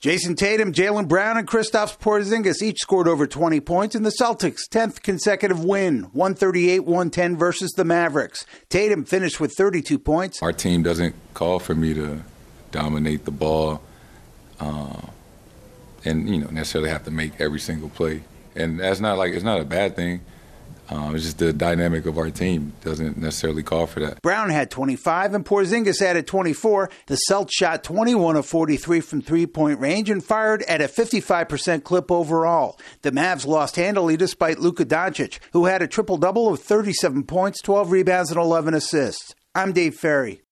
Jason Tatum, Jaylen Brown, and Kristaps Porzingis each scored over 20 points in the Celtics' 10th consecutive win, 138-110 versus the Mavericks. Tatum finished with 32 points. Our team doesn't call for me to dominate the ball and necessarily have to make every single play. And that's not it's not a bad thing. It's just the dynamic of our team doesn't necessarily call for that. Brown had 25 and Porzingis added 24. The Celtics shot 21 of 43 from three-point range and fired at a 55% clip overall. The Mavs lost handily despite Luka Doncic, who had a triple-double of 37 points, 12 rebounds, and 11 assists. I'm Dave Ferry.